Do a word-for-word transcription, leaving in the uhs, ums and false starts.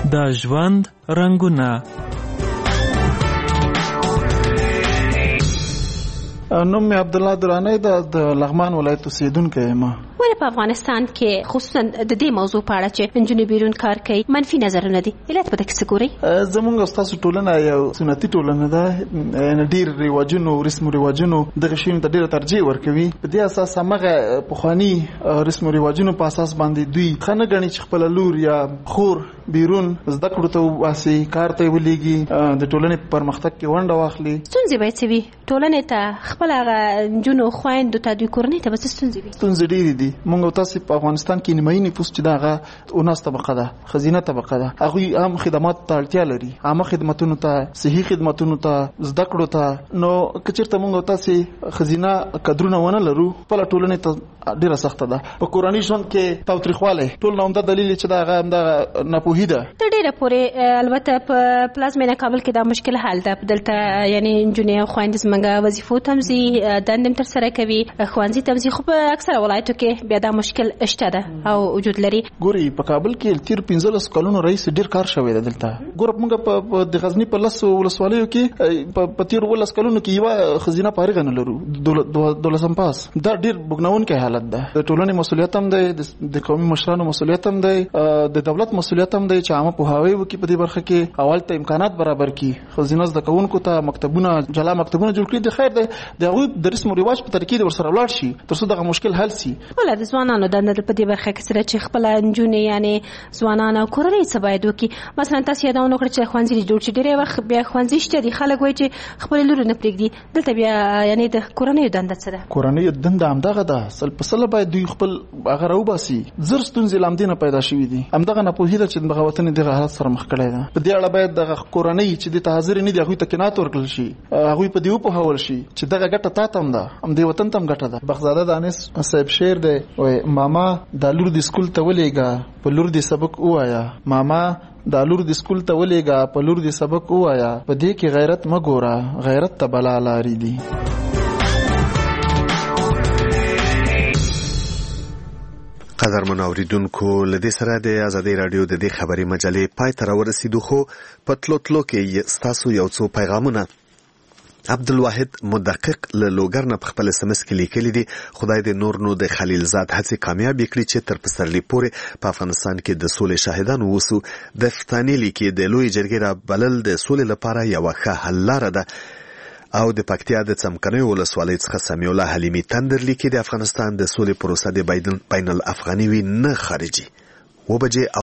د ژوند رنګونه. نوم مې عبدالله درانی د لغمان ولایت اوسیدونکی یم. ولې په افغانستان کې خصوصا د دې موضوع په اړه چې نجونې بیرون کار کوي منفي نظرونه دي، علت په دې کې څه ګورئ؟ زموږ ستاسو ټولنه یو سنتي ټولنه ده، ډېر رواجونو رسم رواجونو دغه شیانو ته ډېره ترجیح ورکوي. په دې اساس همغه پخواني رسم رواجونو په اساس باندې دوی ښه نه ګڼي چې خپله لور یا خور بیرون زده کړو ته وباسي، کار ته یې ولېږي، د ټولنې په پرمختګ کې ونډه واخلي. ستونزې باید څه وي ټولنې ته؟ خپل هغه نجونو خویندو ته دوی کورنۍ ته به څه ستونزې وي؟ ستونزې ډېرې دي. موږ او تاسې په افغانستان کې نیمایي نفوس چې دا هغه اوناس طبقه ده، ښځینه طبقه ده، هغوی عام خدماتو ته اړتیا لري، عامه خدمتونو ته، صحي خدمتونو ته، زده کړو ته. نو که چېرته موږ او تاسې ښځینه کدرونه ونه لرو، خپله ټولنې ته ډېره سخته ده. په کورني ژوند کې تاوتریخوالی ټول نه عمده دلیل چې دا هغه همدغه ناپوهي ده. تر ډېره پورې البته په پلازمینه کابل کې دا مشکل حل ده. دلته یعنی نجونې او خویندې زموږ وظیفو ته هم ځي، دندې هم ترسره کوي، ښوونځي ته هم ځي، خو په اکثره ولایتو کې بیا دا مشکل شته ده او وجود لري. ګوري په کابل کې تیر پنځلس کلونو رئیس ډېر کار شوی دی دلته. ګوره موږ په د غزني په لسو ولسوالیو کې په تیر ولس کلونو کې یوه ښځینه فارغه نه لرو، دولسم پاس. دا ډېر بوږنونکی حالت ده. د ټولنې مسؤلیت هم دی، د قومي مشرانو مسؤلیت هم دی، د دولت مسؤلیت هم دی چې عامه پوهاوی وکړي په دې برخه کې، اول ته امکانات برابر کړي، ښځینه زده کوونکو ته مکتبونه جلا مکتبونه جوړ کړي. د خیر دی د هغوی د رسم و رواج په طریقې د ورسره ولاړ شي تر څو دغه مشکل حل شي. ولې د ځوانانو دنده په دې برخه کې سره چې خپله نجونې یعنې ځوانان او کورنۍ څه باید وکړي؟ مثلا تاسو یادونه وکړه چې ښوونځي جوړ شي، ډېری وخت بیا ښوونځي شته دي، خلک وایي چې خپلې لورې نه پرېږدي. دلته بیا یعنې د کورنیو دنده څه ده؟ کورنیو دنده همدغه ده، سل په سله باید دوی خپل هغه راوباسي. زر ستونزې له همدې نه پیدا شوي دي، همدغه ناپوهي ده چې دغه وطن دغه حالت سره مخ کړی ده. په دې اړه باید دغه کورنۍ چې دې ته حاضرې نه دي هغوی ته قناعت ورکړل شي، هغوی په دې وپوهول شي چې دغه ګټه تا ته هم ده، همدې وطن ته هم ګټه ده. بخزاده دانش صاحب شعر دی، وایي ماما دا لور دې سکول ته ولېږه په لور دې سبق ووایه، ماما دا لور دې سکول ته ولېږه په لور دې سبق ووایه، په دې کې غیرت مه ګوره، غیرت ته بلا لارې دي. قدرمن اوریدونکو، له دې سره د ازادۍ راډیو د دې خبري مجلې پای ته راورسېدو، خو په تلو تلو کې ستاسو یو څو پیغامونه. عبدالواحد مدقق له لوګر نه په خپل اس ام اس کې لیکلي دي: خدای دې نور نو د خلیل زاد هڅې کامیابې کړي چې تر پسرلي پورې په افغانستان کې د سولې شاهدان ووسو. د فتانې لیکي د لوی جرګې را بلل د سولې لپاره یوه ښه حل لاره ده. او د پکتیا د څمکنیو ولسوالۍ څخه سمیع الله حلیمي تندر لیکي: د افغانستان د سولې پروسه د بین الافغاني وي نه خارجي. و بجې